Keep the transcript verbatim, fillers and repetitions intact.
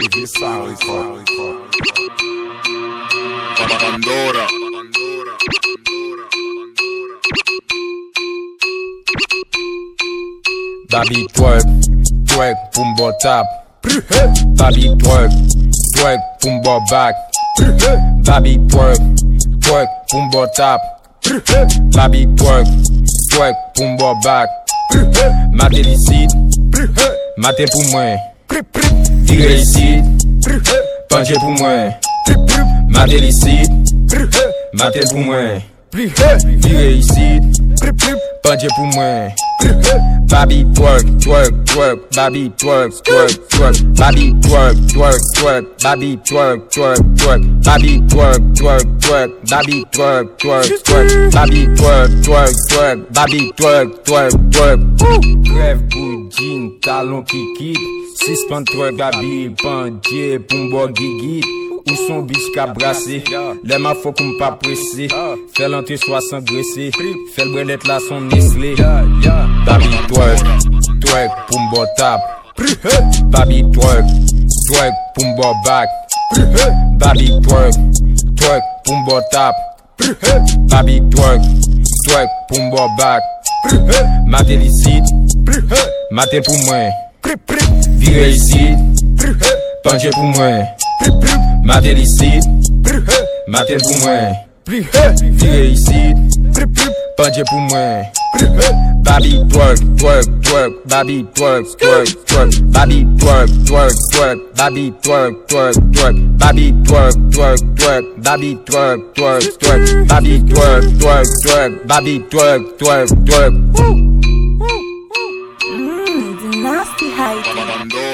vê sal e fora. Bandora. Babi twerk, twerk pou m'bo tap. Babi twerk, twerk pou m'bo back. Babi twerk, twerk pou m'bo tap. Babi twerk, twerk pou m'bo back. Maté licite, maté pou moi. Tire ici, penché pour moi. Maté licite, maté pour moi. Tire ici, penché pour moi. Babi twerk, twerk, twerk, babi twerk, twerk, twerk, babi twerk, twerk, twerk, babi twerk, twerk, twerk, babi twerk, twerk, twerk, babi twerk, twerk, twerk, babi twerk, twerk, twerk, babi twerk, twerk, twerk. Rêve pour jean, talon qui quitte, suspend twerk, babi bandie pour m'bo gigit. Ou son biche qu'a brassé, les ma faut qu'on pas pressé. Fait l'entrée soit sans graisser, fait le brelette là son Nestlé. Babi twerk, twerk pour m'bo tap. Babi twerk, twerk pour m'bo back. Babi twerk, twerk pour m'bo tap. Babi twerk, twerk pour m'bo back. Maté licite, maté pour moi. Vire ici, penché pour moi. Maté licite, maté pour moi. Vire ici, penché pour moi. Babi twerk, twerk, twerk, babi twerk, twerk, twerk, babi twerk, twerk, twerk, babi twerk, twerk, twerk, babi twerk, twerk, twerk, babi twerk, twerk, twerk, babi twerk, twerk, twerk, babi twerk, twerk, twerk. Mmm, it's a nasty hype.